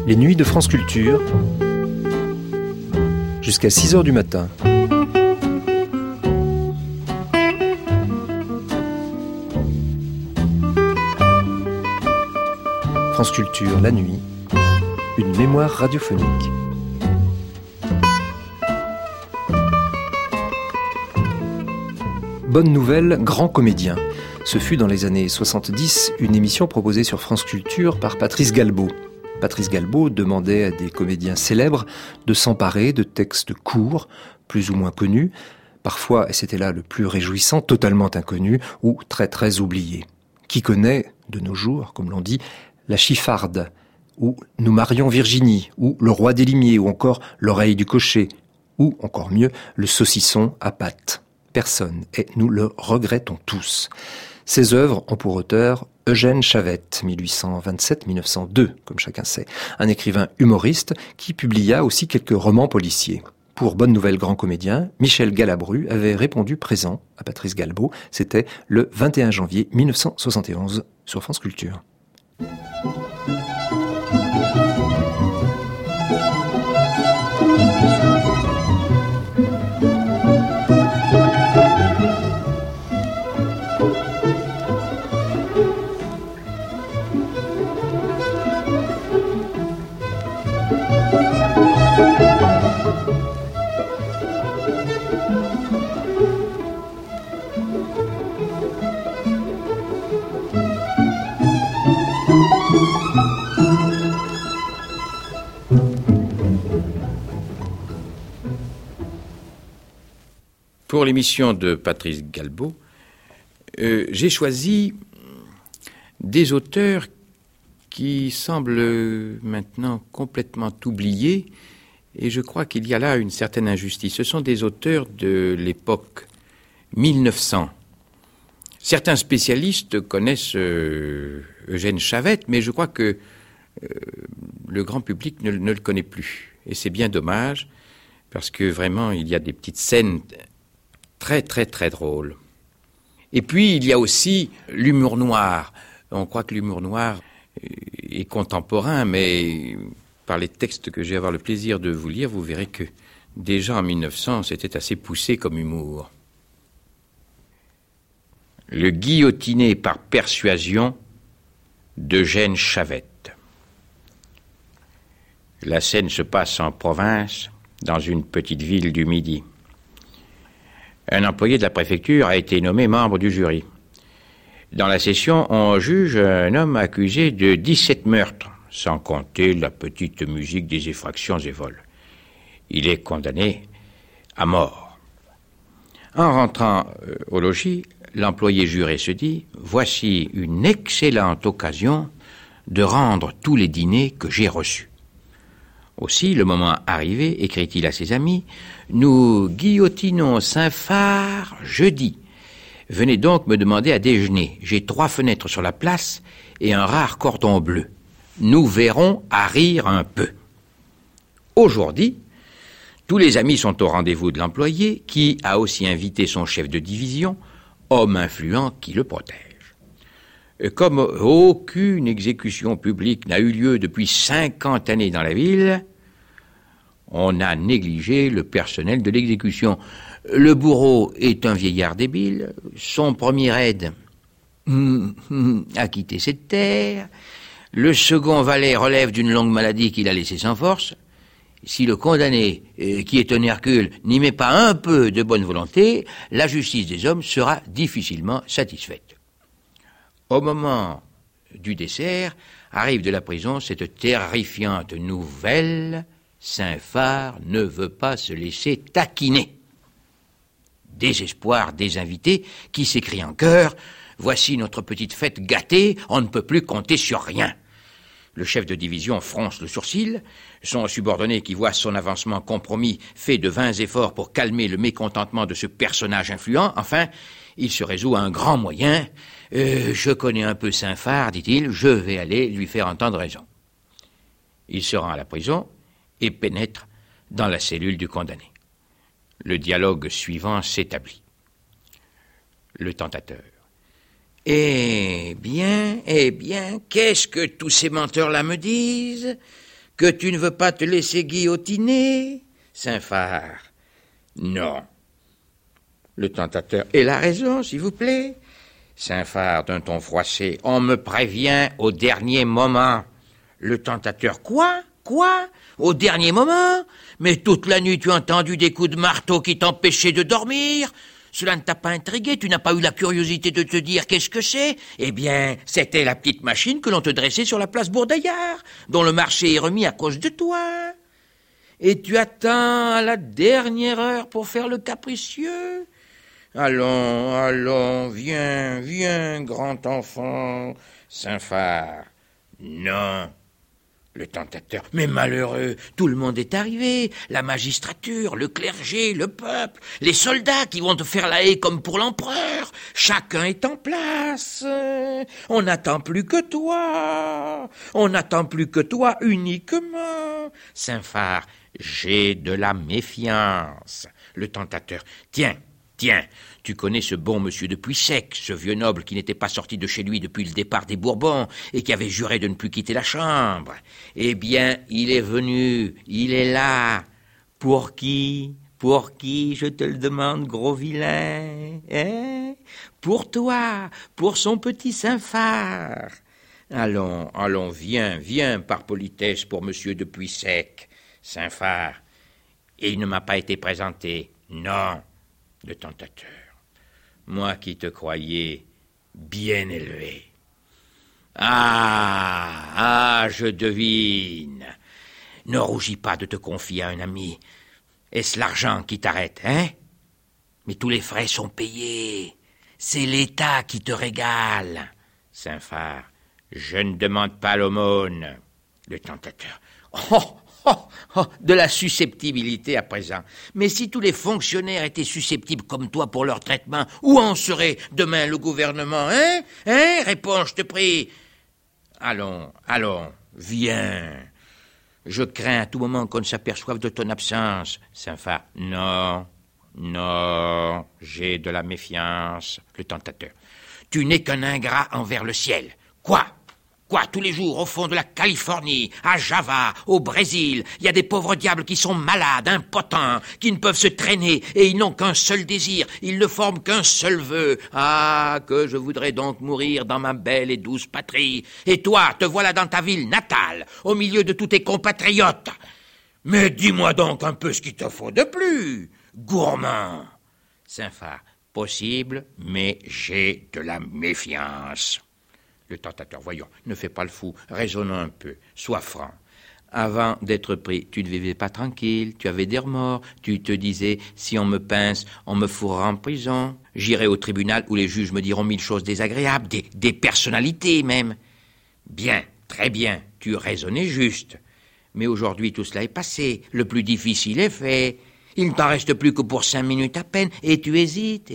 Les nuits de France Culture, jusqu'à 6h du matin. France Culture, la nuit, une mémoire radiophonique. Bonne nouvelle, grand comédien. Ce fut dans les années 70 une émission proposée sur France Culture par Patrice Galbaud. Patrice Galbaud demandait à des comédiens célèbres de s'emparer de textes courts, plus ou moins connus, parfois, et c'était là le plus réjouissant, totalement inconnus ou très très oubliés. Qui connaît, de nos jours, comme l'on dit, La Chiffarde, ou Nous marions Virginie, ou Le Roi des Limiers, ou encore L'Oreille du Cocher, ou encore mieux, Le Saucisson à pâte. Personne, et nous le regrettons tous. Ces œuvres ont pour auteur Eugène Chavette, 1827-1902, comme chacun sait, un écrivain humoriste qui publia aussi quelques romans policiers. Pour Bonne Nouvelle Grand Comédien, Michel Galabru avait répondu présent à Patrice Galbaud. C'était le 21 janvier 1971 sur France Culture. Pour l'émission de Patrice Galbaud, j'ai choisi des auteurs qui semblent maintenant complètement oubliés, et je crois qu'il y a là une certaine injustice. Ce sont des auteurs de l'époque 1900. Certains spécialistes connaissent Eugène Chavette, mais je crois que le grand public ne le connaît plus. Et c'est bien dommage, parce que vraiment, il y a des petites scènes très, très, très drôle. Et puis, il y a aussi l'humour noir. On croit que l'humour noir est contemporain, mais par les textes que je vais avoir le plaisir de vous lire, vous verrez que déjà en 1900, c'était assez poussé comme humour. Le guillotiné par persuasion d'Eugène Chavette. La scène se passe en province, dans une petite ville du Midi. Un employé de la préfecture a été nommé membre du jury. Dans la session, on juge un homme accusé de 17 meurtres, sans compter la petite musique des effractions et vols. Il est condamné à mort. En rentrant au logis, l'employé juré se dit « Voici une excellente occasion de rendre tous les dîners que j'ai reçus. » Aussi, le moment arrivé, écrit-il à ses amis, « Nous guillotinons Saint-Phar jeudi. Venez donc me demander à déjeuner. J'ai 3 fenêtres sur la place et un rare cordon bleu. Nous verrons à rire un peu. » Aujourd'hui, tous les amis sont au rendez-vous de l'employé qui a aussi invité son chef de division, homme influent qui le protège. Comme aucune exécution publique n'a eu lieu depuis 50 années dans la ville, on a négligé le personnel de l'exécution. Le bourreau est un vieillard débile, son premier aide a quitté cette terre, le second valet relève d'une longue maladie qu'il a laissée sans force. Si le condamné, qui est un Hercule, n'y met pas un peu de bonne volonté, la justice des hommes sera difficilement satisfaite. Au moment du dessert, arrive de la prison cette terrifiante nouvelle: Saint-Phar ne veut pas se laisser taquiner. Désespoir des invités qui s'écrient en chœur: voici notre petite fête gâtée, on ne peut plus compter sur rien. Le chef de division fronce le sourcil, son subordonné qui voit son avancement compromis fait de vains efforts pour calmer le mécontentement de ce personnage influent. Enfin, il se résout à un grand moyen. Je connais un peu Saint-Phar, dit-il, je vais aller lui faire entendre raison. Il se rend à la prison et pénètre dans la cellule du condamné. Le dialogue suivant s'établit. Le tentateur. Eh bien, qu'est-ce que tous ces menteurs-là me disent? Que tu ne veux pas te laisser guillotiner, Saint-Phar? Non. Le tentateur. Et la raison, s'il vous plaît? Saint-Phar, d'un ton froissé. On me prévient au dernier moment. Le tentateur. Quoi? Au dernier moment? Mais toute la nuit tu as entendu des coups de marteau qui t'empêchaient de dormir? Cela ne t'a pas intrigué? Tu n'as pas eu la curiosité de te dire qu'est-ce que c'est? Eh bien, c'était la petite machine que l'on te dressait sur la place Bourdaillard, dont le marché est remis à cause de toi. Et tu attends à la dernière heure pour faire le capricieux? Allons, viens, grand enfant. Saint-Phar. Non. Le tentateur. Mais malheureux, tout le monde est arrivé. La magistrature, le clergé, le peuple, les soldats qui vont te faire la haie comme pour l'empereur. Chacun est en place. On n'attend plus que toi. On n'attend plus que toi uniquement. Saint-Phar. J'ai de la méfiance. Le tentateur. Tiens, tu connais ce bon monsieur de Puysec, ce vieux noble qui n'était pas sorti de chez lui depuis le départ des Bourbons et qui avait juré de ne plus quitter la chambre. Eh bien, il est venu, il est là. Pour qui, je te le demande, gros vilain, hein? Pour toi, pour son petit Saint-Phar. Allons, viens, par politesse, pour monsieur de Puysec. Saint-Phar. Et il ne m'a pas été présenté. Non. Le tentateur. Moi qui te croyais bien élevé. Ah, je devine. Ne rougis pas de te confier à un ami. Est-ce l'argent qui t'arrête, hein? Mais tous les frais sont payés. C'est l'État qui te régale. Saint-Phar. Je ne demande pas l'aumône. Le tentateur. De la susceptibilité à présent. Mais si tous les fonctionnaires étaient susceptibles comme toi pour leur traitement, où en serait demain le gouvernement, hein? Réponds, je te prie. Allons, viens. Je crains à tout moment qu'on ne s'aperçoive de ton absence. Saint-Phar. Non, j'ai de la méfiance. Le tentateur. Tu n'es qu'un ingrat envers le ciel. Quoi, tous les jours, au fond de la Californie, à Java, au Brésil, il y a des pauvres diables qui sont malades, impotents, qui ne peuvent se traîner, et ils n'ont qu'un seul désir, ils ne forment qu'un seul vœu. Ah, que je voudrais donc mourir dans ma belle et douce patrie. Et toi, te voilà dans ta ville natale, au milieu de tous tes compatriotes. Mais dis-moi donc un peu ce qu'il te faut de plus, gourmand. Saint-Phar. Possible, mais j'ai de la méfiance. Le tentateur, voyons, ne fais pas le fou, raisonnons un peu, sois franc. Avant d'être pris, tu ne vivais pas tranquille, tu avais des remords, tu te disais, si on me pince, on me fourra en prison. J'irai au tribunal où les juges me diront 1000 choses désagréables, des personnalités même. Bien, très bien, tu raisonnais juste. Mais aujourd'hui, tout cela est passé, le plus difficile est fait. Il ne t'en reste plus que pour 5 minutes à peine, et tu hésites,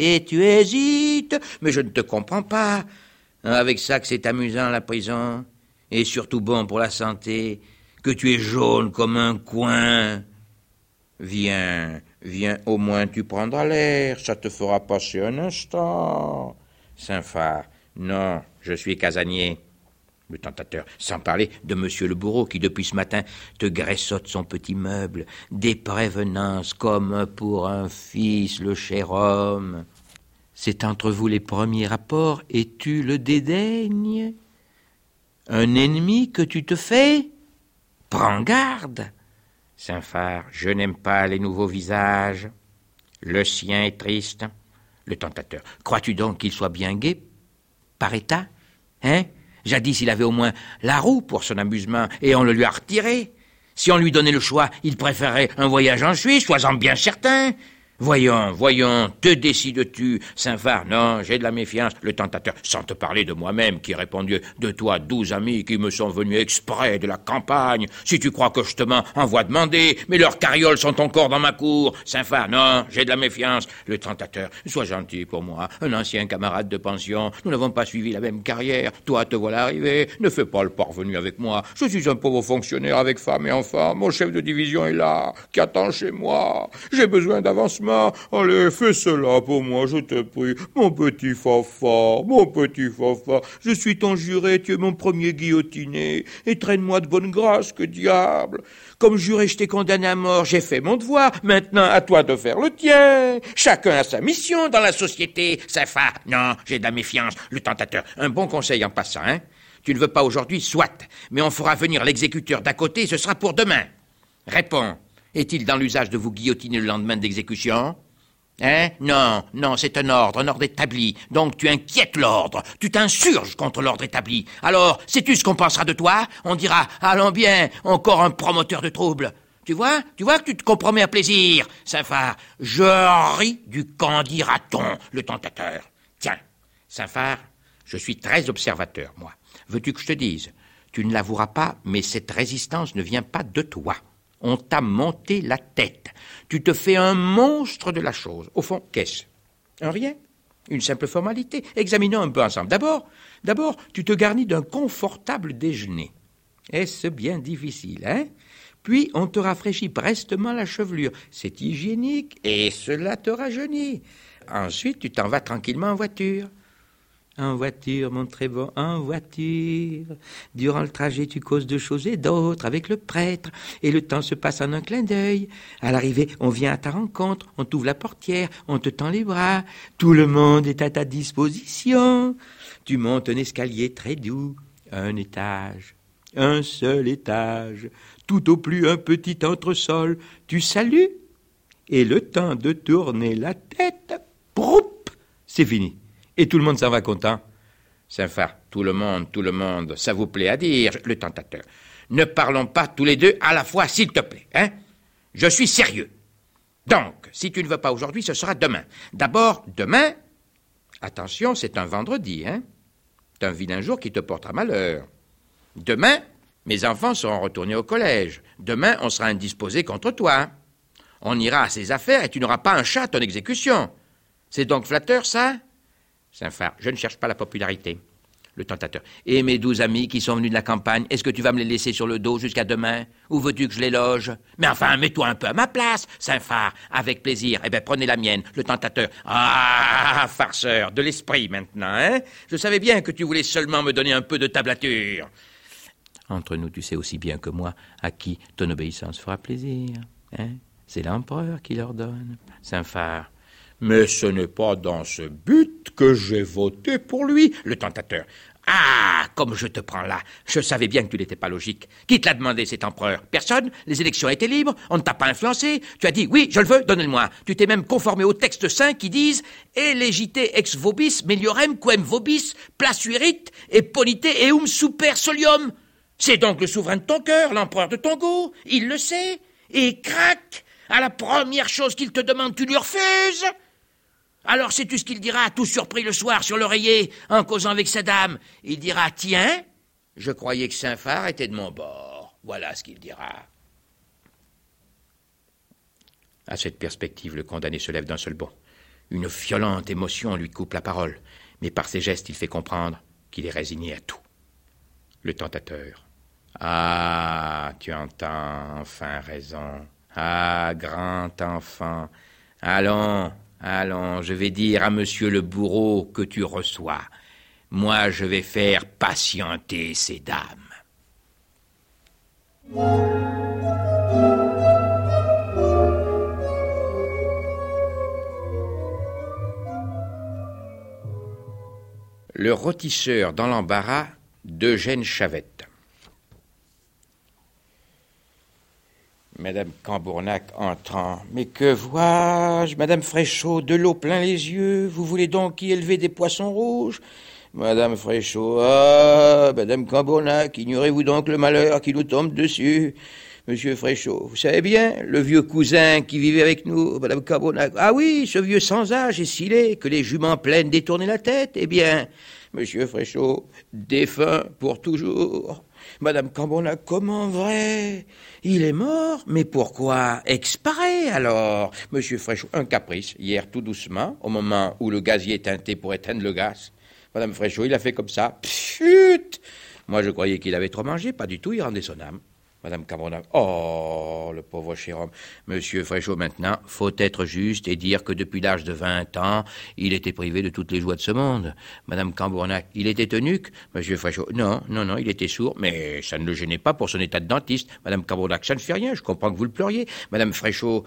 mais je ne te comprends pas. Avec ça que c'est amusant, la prison, et surtout bon pour la santé, que tu es jaune comme un coin. Viens, au moins tu prendras l'air, ça te fera passer un instant. Saint-Phar. Non, je suis casanier. Le tentateur, sans parler de monsieur le bourreau qui, depuis ce matin, te graissote son petit meuble, des prévenances comme pour un fils, le cher homme. C'est entre vous les premiers rapports et tu le dédaignes. Un ennemi que tu te fais? Prends garde. Saint-Phar, je n'aime pas les nouveaux visages. Le sien est triste. Le tentateur, crois-tu donc qu'il soit bien gai, par état? Hein? Jadis, il avait au moins la roue pour son amusement, et on le lui a retiré. Si on lui donnait le choix, il préférerait un voyage en Suisse, sois-en bien certain. Voyons, te décides-tu, Saint-Phar? Non, j'ai de la méfiance. Le tentateur, sans te parler de moi-même, qui ai répondu de toi 12 amis qui me sont venus exprès de la campagne. Si tu crois que je te mens, envoie demander, mais leurs carrioles sont encore dans ma cour. Saint-Phar, non, j'ai de la méfiance. Le tentateur, sois gentil pour moi, un ancien camarade de pension. Nous n'avons pas suivi la même carrière. Toi, te voilà arrivé. Ne fais pas le parvenu avec moi. Je suis un pauvre fonctionnaire avec femme et enfant. Mon chef de division est là, qui attend chez moi. J'ai besoin d'avancement. Cosma. Allez, fais cela pour moi, je te prie. Mon petit Fafard, mon petit Fafard. Je suis ton juré, tu es mon premier guillotiné. Et traîne-moi de bonne grâce, que diable. Comme juré, je t'ai condamné à mort, j'ai fait mon devoir. Maintenant, à toi de faire le tien. Chacun a sa mission dans la société. Safa, non, j'ai de la méfiance. Le tentateur, un bon conseil en passant, hein. Tu ne veux pas aujourd'hui, soit. Mais on fera venir l'exécuteur d'à côté, ce sera pour demain. Réponds. Est-il dans l'usage de vous guillotiner le lendemain de l'exécution? Hein? Non, c'est un ordre établi. Donc tu inquiètes l'ordre, tu t'insurges contre l'ordre établi. Alors, sais-tu ce qu'on pensera de toi? On dira, allons bien, encore un promoteur de troubles. Tu vois que tu te compromets à plaisir. Saint-Phar, je ris du qu'en dira-t-on, le tentateur. Tiens, Saint-Phar, je suis très observateur, moi. Veux-tu que je te dise? Tu ne l'avoueras pas, mais cette résistance ne vient pas de toi. On t'a monté la tête. Tu te fais un monstre de la chose. Au fond, qu'est-ce? Un rien. Une simple formalité. Examinons un peu ensemble. D'abord, tu te garnis d'un confortable déjeuner. Est-ce bien difficile, hein? Puis, on te rafraîchit prestement la chevelure. C'est hygiénique et cela te rajeunit. Ensuite, tu t'en vas tranquillement en voiture. En voiture, mon très bon, en voiture. Durant le trajet, tu causes de choses et d'autres avec le prêtre, et le temps se passe en un clin d'œil. À l'arrivée, on vient à ta rencontre, on t'ouvre la portière, on te tend les bras. Tout le monde est à ta disposition. Tu montes un escalier très doux, un étage, un seul étage, tout au plus un petit entresol. Tu salues, et le temps de tourner la tête, proup, c'est fini. Et tout le monde s'en va content. Saint-Phar, tout le monde, ça vous plaît à dire, le tentateur. Ne parlons pas tous les deux à la fois, s'il te plaît, hein? Je suis sérieux. Donc, si tu ne veux pas aujourd'hui, ce sera demain. D'abord, demain, attention, c'est un vendredi, hein? C'est un vilain jour qui te portera malheur. Demain, mes enfants seront retournés au collège. Demain, on sera indisposé contre toi. On ira à ses affaires et tu n'auras pas un chat à ton exécution. C'est donc flatteur, ça? Saint-Phar, je ne cherche pas la popularité. Le tentateur. Et mes 12 amis qui sont venus de la campagne, est-ce que tu vas me les laisser sur le dos jusqu'à demain? Ou veux-tu que je les loge? Mais enfin, mets-toi un peu à ma place, Saint-Phar. Avec plaisir. Eh bien, prenez la mienne, le tentateur. Ah, farceur, de l'esprit maintenant, hein? Je savais bien que tu voulais seulement me donner un peu de tablature. Entre nous, tu sais aussi bien que moi à qui ton obéissance fera plaisir, hein? C'est l'empereur qui l'ordonne. Saint-Phar. Mais ce n'est pas dans ce but que j'ai voté pour lui, le tentateur. Ah, comme je te prends là. Je savais bien que tu n'étais pas logique. Qui te l'a demandé, cet empereur? Personne? Les élections étaient libres? On ne t'a pas influencé? Tu as dit, oui, je le veux, donnez-le-moi. Tu t'es même conformé aux textes saints qui disent « Elegite ex vobis meliorem quem vobis plasuerit et ponite eum super solium ». C'est donc le souverain de ton cœur, l'empereur de ton goût. Il le sait. Et crac, à la première chose qu'il te demande, tu lui refuses. Alors sais-tu ce qu'il dira, tout surpris le soir sur l'oreiller, en causant avec sa dame? Il dira, tiens, je croyais que Saint-Phar était de mon bord. Voilà ce qu'il dira. À cette perspective, le condamné se lève d'un seul bond. Une violente émotion lui coupe la parole, mais par ses gestes, il fait comprendre qu'il est résigné à tout. Le tentateur. Ah, tu entends enfin raison. Ah, grand enfant. Allons, je vais dire à monsieur le bourreau que tu reçois. Moi, je vais faire patienter ces dames. Le rôtisseur dans l'embarras d'Eugène Chavette. Madame Cambournac entrant. « Mais que vois-je, Madame Fréchot, de l'eau plein les yeux, vous voulez donc y élever des poissons rouges ?» Madame Fréchot. « Ah, Madame Cambournac, ignorez-vous donc le malheur qui nous tombe dessus ?» Monsieur Fréchot. « Vous savez bien, le vieux cousin qui vivait avec nous, Madame Cambournac. Ah oui, ce vieux sans âge et si laid que les juments pleines détournaient la tête. Eh bien, Monsieur Fréchot, défunt pour toujours. » Madame Cambournac, comment vrai? Il est mort? Mais pourquoi? Exparé alors? Monsieur Fréchot, un caprice, hier tout doucement, au moment où le gazier teinté pour éteindre le gaz. Madame Fréchot, il a fait comme ça. Pchut! Moi je croyais qu'il avait trop mangé, pas du tout, il rendait son âme. Madame Cambornac. Oh, le pauvre cher homme. Monsieur Fréchot, maintenant, faut être juste et dire que depuis l'âge de 20 ans, il était privé de toutes les joies de ce monde. Madame Cambornac, il était eunuque. Monsieur Fréchot, non, il était sourd, mais ça ne le gênait pas pour son état de dentiste. Madame Cambornac, ça ne fait rien, je comprends que vous le pleuriez. Madame Fréchot,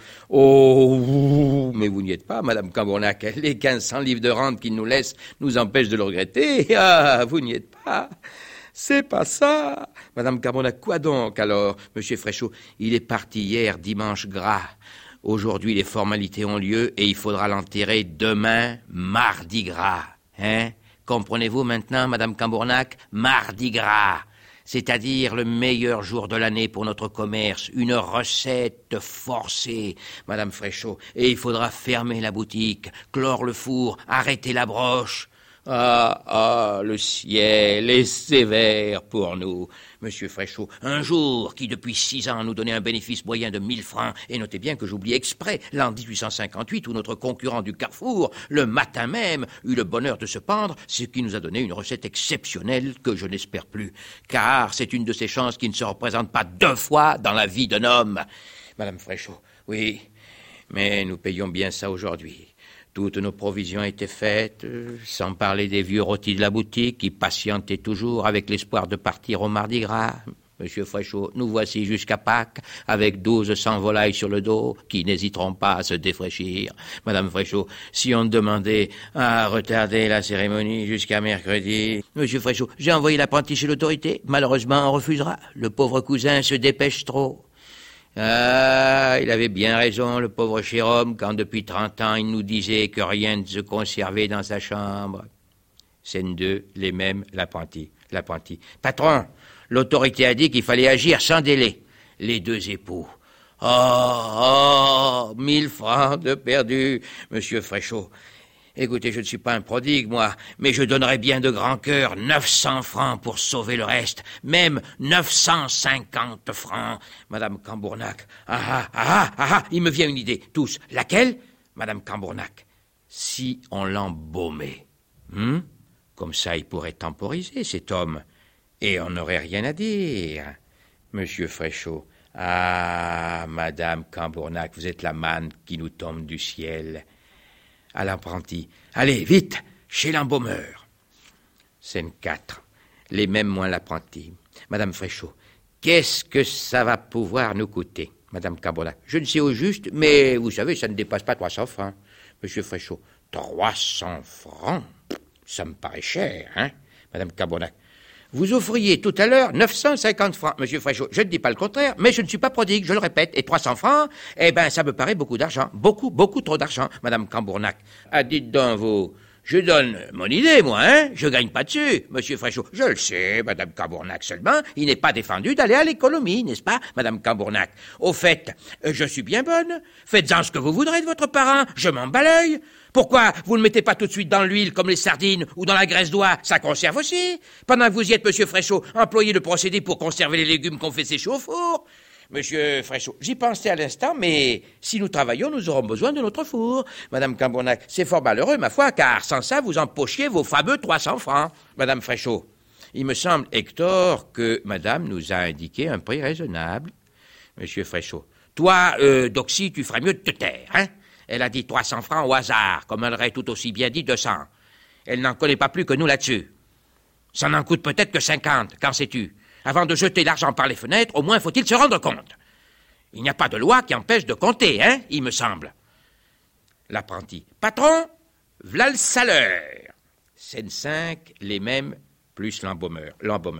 oh, mais vous n'y êtes pas, Madame Cambornac. Les 1500 livres de rente qu'il nous laisse nous empêchent de le regretter. Ah, vous n'y êtes pas. C'est pas ça. Madame Cambornac, quoi donc alors? Monsieur Fréchot, il est parti hier, dimanche gras. Aujourd'hui, les formalités ont lieu et il faudra l'enterrer demain, mardi gras. Hein? Comprenez-vous maintenant, Madame Cambornac? Mardi gras. C'est-à-dire le meilleur jour de l'année pour notre commerce, une recette forcée, Madame Fréchot. Et il faudra fermer la boutique, clore le four, arrêter la broche. Ah, le ciel est sévère pour nous, Monsieur Fréchot. Un jour qui, depuis 6 ans, nous donnait un bénéfice moyen de 1000 francs. Et notez bien que j'oublie exprès l'an 1858 où notre concurrent du Carrefour, le matin même, eut le bonheur de se pendre, ce qui nous a donné une recette exceptionnelle que je n'espère plus. Car c'est une de ces chances qui ne se représentent pas 2 fois dans la vie d'un homme. Madame Fréchot, oui, mais nous payons bien ça aujourd'hui. Toutes nos provisions étaient faites, sans parler des vieux rôtis de la boutique qui patientaient toujours avec l'espoir de partir au Mardi Gras. Monsieur Fréchot, nous voici jusqu'à Pâques, avec 1200 volailles sur le dos, qui n'hésiteront pas à se défraîchir. Madame Fréchot, si on demandait à retarder la cérémonie jusqu'à mercredi... Monsieur Fréchot, j'ai envoyé l'apprenti chez l'autorité. Malheureusement, on refusera. Le pauvre cousin se dépêche trop. Ah, il avait bien raison, le pauvre cher homme, quand depuis 30 ans il nous disait que rien ne se conservait dans sa chambre. Scène 2, les mêmes, l'apprenti. Patron, l'autorité a dit qu'il fallait agir sans délai. Les 2 époux. Oh, 1000 francs de perdu, Monsieur Fréchot. Écoutez, je ne suis pas un prodigue, moi, mais je donnerais bien de grand cœur 900 francs pour sauver le reste, même 950 francs. Madame Cambornac, il me vient une idée, tous. Laquelle? Madame Cambornac, si on l'embaumait, comme ça il pourrait temporiser cet homme, et on n'aurait rien à dire. Monsieur Fréchot, ah, Madame Cambornac, vous êtes la manne qui nous tombe du ciel. À l'apprenti. Allez, vite, chez l'embaumeur. Scène 4. Les mêmes moins l'apprenti. Madame Fréchot. Qu'est-ce que ça va pouvoir nous coûter? Madame Cambornac. Je ne sais au juste, mais vous savez, ça ne dépasse pas 300 francs. Monsieur Fréchot. 300 francs? Ça me paraît cher, hein? Madame Cambornac. Vous offriez tout à l'heure 950 francs, Monsieur Fréchot. Je ne dis pas le contraire, mais je ne suis pas prodigue, je le répète. Et 300 francs, ça me paraît beaucoup d'argent. Beaucoup trop d'argent, Madame Cambornac. Ah, dites donc, vous, je donne mon idée, moi, hein. Je gagne pas dessus, Monsieur Fréchot. Je le sais, Madame Cambornac, seulement, il n'est pas défendu d'aller à l'économie, n'est-ce pas, Madame Cambornac? Au fait, je suis bien bonne. Faites-en ce que vous voudrez de votre parrain, je m'en bats l'œil. Pourquoi vous ne mettez pas tout de suite dans l'huile comme les sardines ou dans la graisse d'oie? Ça conserve aussi. Pendant que vous y êtes, Monsieur Fréchot, employez le procédé pour conserver les légumes qu'on fait sécher au four. Monsieur Fréchot, j'y pensais à l'instant, mais si nous travaillons, nous aurons besoin de notre four. Madame Cambornac, c'est fort malheureux, ma foi, car sans ça, vous empochiez vos fameux 300 francs. Madame Fréchot, il me semble, Hector, que Madame nous a indiqué un prix raisonnable. Monsieur Fréchot, toi, Doxy, tu ferais mieux de te taire, hein? Elle a dit 300 francs au hasard, comme elle aurait tout aussi bien dit 200. Elle n'en connaît pas plus que nous là-dessus. Ça n'en coûte peut-être que 50, qu'en sais-tu? Avant de jeter l'argent par les fenêtres, au moins faut-il se rendre compte. Il n'y a pas de loi qui empêche de compter, hein, il me semble. L'apprenti. Patron, v'là le salaire. Scène 5, les mêmes, plus l'embaumeur.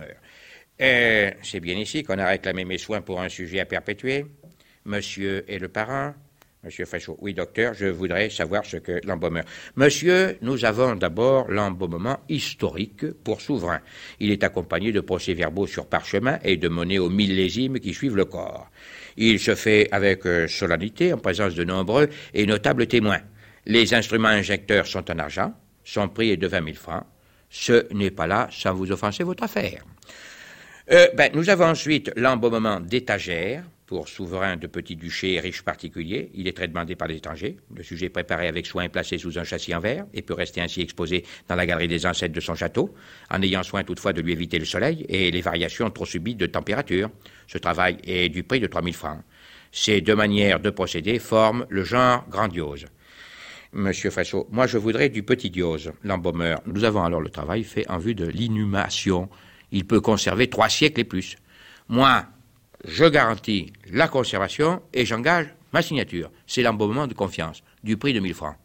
C'est bien ici qu'on a réclamé mes soins pour un sujet à perpétuer. Monsieur et le parent. Monsieur Fréchot. Oui, docteur, je voudrais savoir ce que l'embaumeur. Monsieur, nous avons d'abord l'embaumement historique pour souverain. Il est accompagné de procès-verbaux sur parchemin et de monnaies aux millésimes qui suivent le corps. Il se fait avec solennité en présence de nombreux et notables témoins. Les instruments injecteurs sont en argent. Son prix est de 20 000 francs. Ce n'est pas là sans vous offenser votre affaire. Nous avons ensuite l'embaumement d'étagère Pour souverain de petit duché riche particulier, il est très demandé par les étrangers. Le sujet préparé avec soin est placé sous un châssis en verre et peut rester ainsi exposé dans la galerie des ancêtres de son château, en ayant soin toutefois de lui éviter le soleil et les variations trop subites de température. Ce travail est du prix de 3000 francs. Ces deux manières de procéder forment le genre grandiose. Monsieur Fréchot, moi je voudrais du petit diose, l'embaumeur. Nous avons alors le travail fait en vue de l'inhumation. Il peut conserver 3 siècles et plus. Moi, je garantis la conservation et j'engage ma signature. C'est l'embaumement de confiance, du prix de 1000 francs.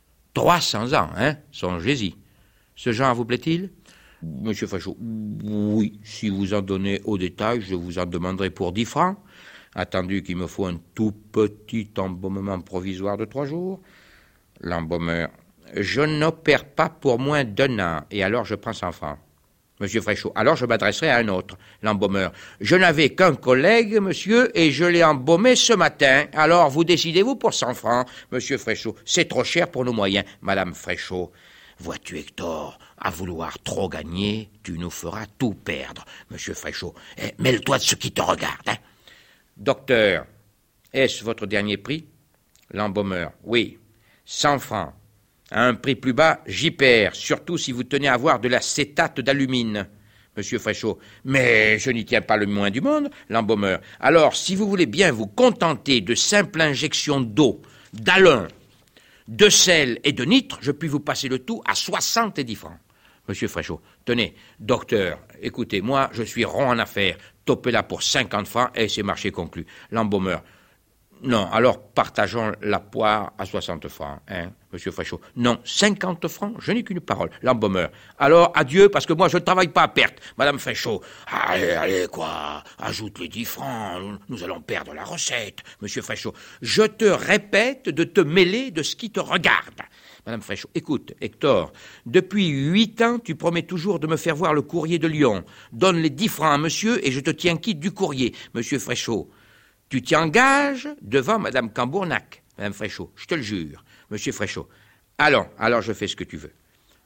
300 ans, hein, songez-y. Ce genre vous plaît-il? Monsieur Fréchot, oui, si vous en donnez au détail, je vous en demanderai pour 10 francs, attendu qu'il me faut un tout petit embaumement provisoire de 3 jours. L'embaumeur, je n'opère pas pour moins d'1 an, et alors je prends 100 francs. Monsieur Fréchot, alors je m'adresserai à un autre, l'embaumeur. Je n'avais qu'un collègue, monsieur, et je l'ai embaumé ce matin. Alors vous décidez-vous pour 100 francs, monsieur Fréchot. C'est trop cher pour nos moyens. Madame Fréchot, vois-tu, Hector, à vouloir trop gagner, tu nous feras tout perdre, monsieur Fréchot. Mêle-toi de ce qui te regarde, hein. Docteur, est-ce votre dernier prix? L'embaumeur, oui, 100 francs. À un prix plus bas, j'y perds, surtout si vous tenez à avoir de l'acétate d'alumine. Monsieur Fréchot, mais je n'y tiens pas le moins du monde, l'embaumeur. Alors, si vous voulez bien vous contenter de simples injections d'eau, d'alun, de sel et de nitre, je puis vous passer le tout à 70 francs. Monsieur Fréchot, tenez, docteur, écoutez, moi, je suis rond en affaires. Topez-la pour 50 francs et c'est marché conclu. L'embaumeur, non, alors partageons la poire à 60 francs, hein, monsieur Fréchot. Non, 50 francs, je n'ai qu'une parole. L'embaumeur. Alors, adieu, parce que moi, je ne travaille pas à perte. Madame Fréchot, allez, quoi, ajoute les 10 francs, nous allons perdre la recette. Monsieur Fréchot, je te répète de te mêler de ce qui te regarde. Madame Fréchot, écoute, Hector, depuis 8 ans, tu promets toujours de me faire voir le courrier de Lyon. Donne les 10 francs à monsieur et je te tiens quitte du courrier. Monsieur Fréchot, tu t'engages devant Madame Cambournac. Madame Fréchot, je te le jure. Monsieur Fréchot, allons, alors je fais ce que tu veux.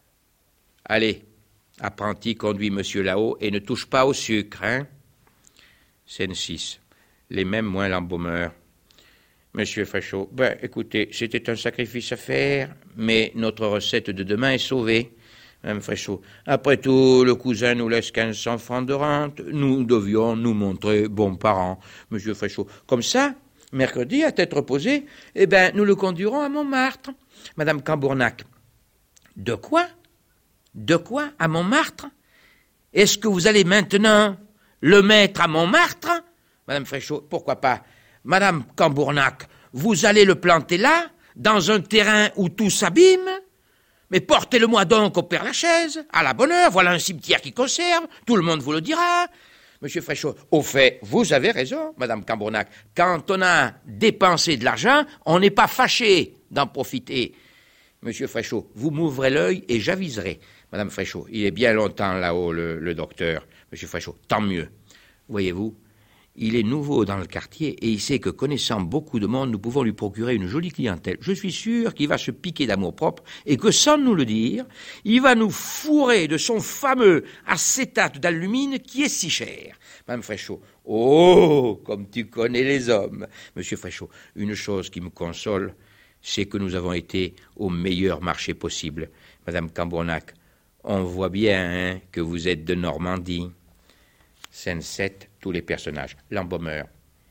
Allez, apprenti, conduis monsieur là-haut et ne touche pas au sucre, hein. Scène 6. Les mêmes moins l'embaumeur. Monsieur Fréchot, écoutez, c'était un sacrifice à faire, mais notre recette de demain est sauvée. Madame Fréchot, après tout, le cousin nous laisse 1500 francs de rente. Nous devions nous montrer bons parents. Monsieur Fréchot, comme ça, mercredi, à tête reposée, nous le conduirons à Montmartre. Madame Cambournac, de quoi? De quoi à Montmartre? Est-ce que vous allez maintenant le mettre à Montmartre? Madame Fréchot, pourquoi pas? Madame Cambournac, vous allez le planter là, dans un terrain où tout s'abîme? Mais portez-le-moi donc au Père-Lachaise, à la bonne heure, voilà un cimetière qui conserve, tout le monde vous le dira. Monsieur Fréchot, au fait, vous avez raison, Madame Cambournac, quand on a dépensé de l'argent, on n'est pas fâché d'en profiter. Monsieur Fréchot, vous m'ouvrez l'œil et j'aviserai. Madame Fréchot, il est bien longtemps là-haut, le docteur. Monsieur Fréchot, tant mieux. Voyez-vous, il est nouveau dans le quartier et il sait que, connaissant beaucoup de monde, nous pouvons lui procurer une jolie clientèle. Je suis sûr qu'il va se piquer d'amour-propre et que, sans nous le dire, il va nous fourrer de son fameux acétate d'alumine qui est si cher. Madame Fréchot, oh, comme tu connais les hommes. Monsieur Fréchot, une chose qui me console, c'est que nous avons été au meilleur marché possible. Madame Cambournac, on voit bien que vous êtes de Normandie. Scène 7, tous les personnages. L'embaumeur.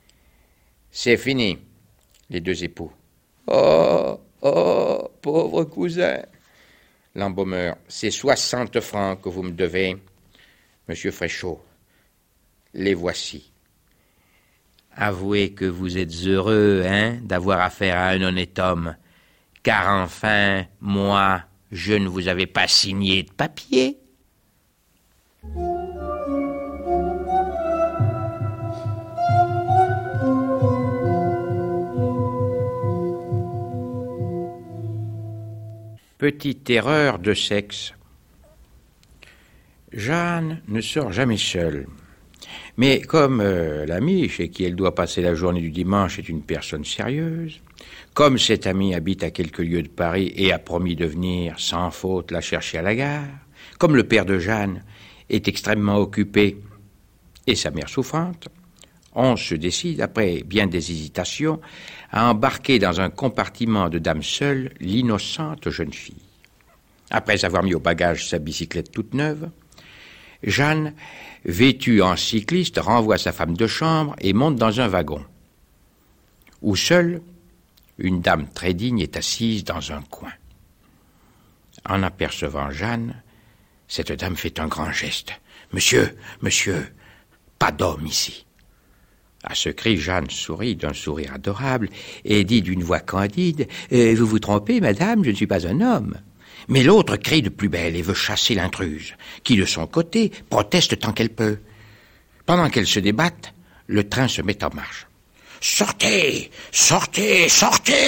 C'est fini, les deux époux. Oh, pauvre cousin. L'embaumeur. C'est 60 francs que vous me devez. Monsieur Fréchot. Les voici. Avouez que vous êtes heureux, d'avoir affaire à un honnête homme. Car enfin, moi, je ne vous avais pas signé de papier. Petite erreur de sexe. Jeanne ne sort jamais seule. Mais comme l'amie chez qui elle doit passer la journée du dimanche est une personne sérieuse, comme cette amie habite à quelques lieues de Paris et a promis de venir sans faute la chercher à la gare, comme le père de Jeanne est extrêmement occupé et sa mère souffrante, On se décide, après bien des hésitations, à embarquer dans un compartiment de dame seule l'innocente jeune fille. Après avoir mis au bagage sa bicyclette toute neuve, Jeanne, vêtue en cycliste, renvoie sa femme de chambre et monte dans un wagon, où seule une dame très digne est assise dans un coin. En apercevant Jeanne, cette dame fait un grand geste. « Monsieur, pas d'homme ici !» À ce cri, Jeanne sourit d'un sourire adorable et dit d'une voix candide « Vous vous trompez, madame, je ne suis pas un homme. » Mais l'autre crie de plus belle et veut chasser l'intruse, qui, de son côté, proteste tant qu'elle peut. Pendant qu'elles se débattent, le train se met en marche. « Sortez, sortez, sortez !»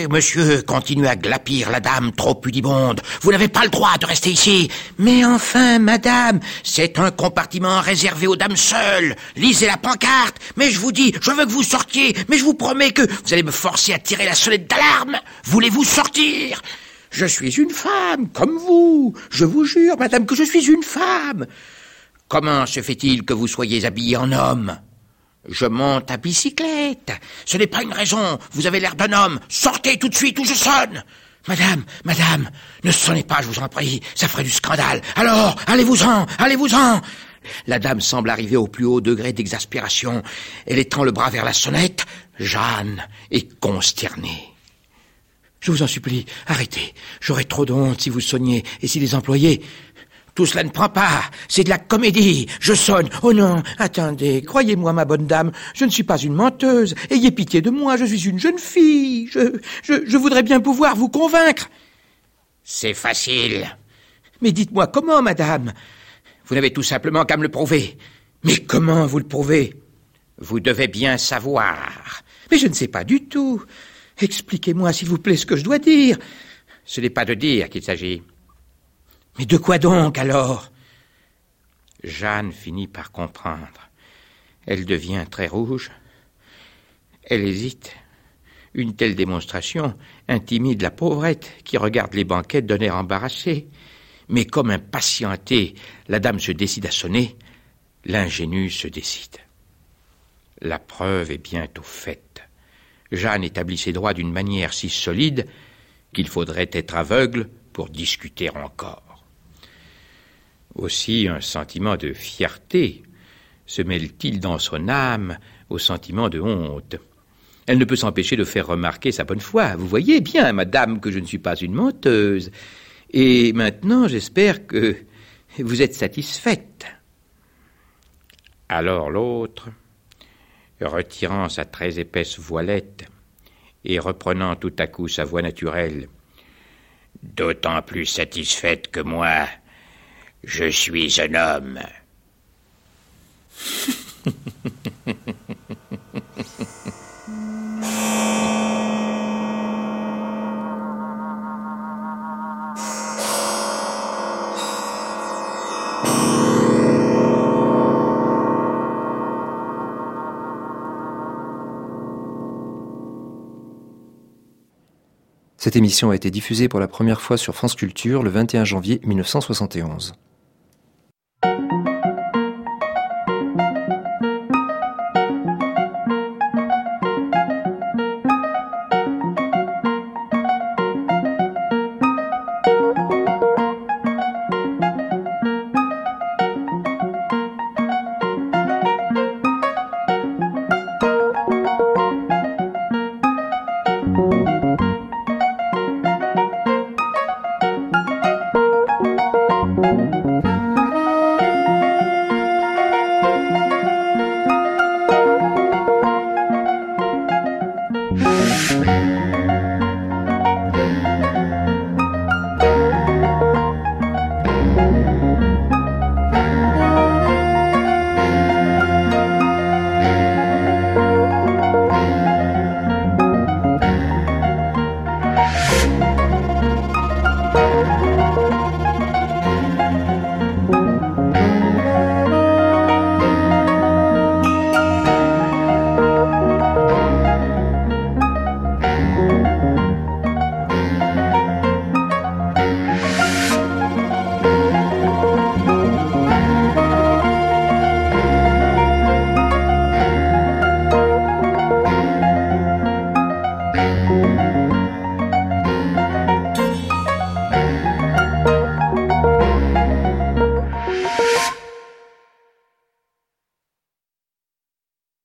Monsieur continue à glapir la dame trop pudibonde. « Vous n'avez pas le droit de rester ici. »« Mais enfin, madame, c'est un compartiment réservé aux dames seules. Lisez la pancarte. Mais je vous dis, je veux que vous sortiez. Mais je vous promets que vous allez me forcer à tirer la sonnette d'alarme. Voulez-vous sortir ? Je suis une femme, comme vous. Je vous jure, madame, que je suis une femme. Comment se fait-il que vous soyez habillée en homme ? Je monte à bicyclette. Ce n'est pas une raison. Vous avez l'air d'un homme. Sortez tout de suite ou je sonne. Madame, ne sonnez pas, je vous en prie. Ça ferait du scandale. Alors, allez-vous-en. La dame semble arriver au plus haut degré d'exaspération. Elle étend le bras vers la sonnette. Jeanne est consternée. Je vous en supplie, arrêtez. J'aurais trop de honte si vous sonniez et si les employés... Tout cela ne prend pas, c'est de la comédie. Je sonne. Oh non, attendez, croyez-moi, ma bonne dame, je ne suis pas une menteuse. Ayez pitié de moi, je suis une jeune fille. Je voudrais bien pouvoir vous convaincre. C'est facile. Mais dites-moi comment, madame ? Vous n'avez tout simplement qu'à me le prouver. Mais comment vous le prouvez ? Vous devez bien savoir. Mais je ne sais pas du tout. Expliquez-moi, s'il vous plaît, ce que je dois dire. Ce n'est pas de dire qu'il s'agit. Mais de quoi donc, alors ? Jeanne finit par comprendre. Elle devient très rouge. Elle hésite. Une telle démonstration intimide la pauvrette qui regarde les banquettes d'un air embarrassé. Mais comme impatientée, la dame se décide à sonner. L'ingénue se décide. La preuve est bientôt faite. Jeanne établit ses droits d'une manière si solide qu'il faudrait être aveugle pour discuter encore. Aussi un sentiment de fierté se mêle-t-il dans son âme au sentiment de honte. Elle ne peut s'empêcher de faire remarquer sa bonne foi. Vous voyez bien, madame, que je ne suis pas une menteuse. Et maintenant, j'espère que vous êtes satisfaite. Alors l'autre, retirant sa très épaisse voilette et reprenant tout à coup sa voix naturelle, « D'autant plus satisfaite que moi, je suis un homme. » Cette émission a été diffusée pour la première fois sur France Culture le 21 janvier 1971.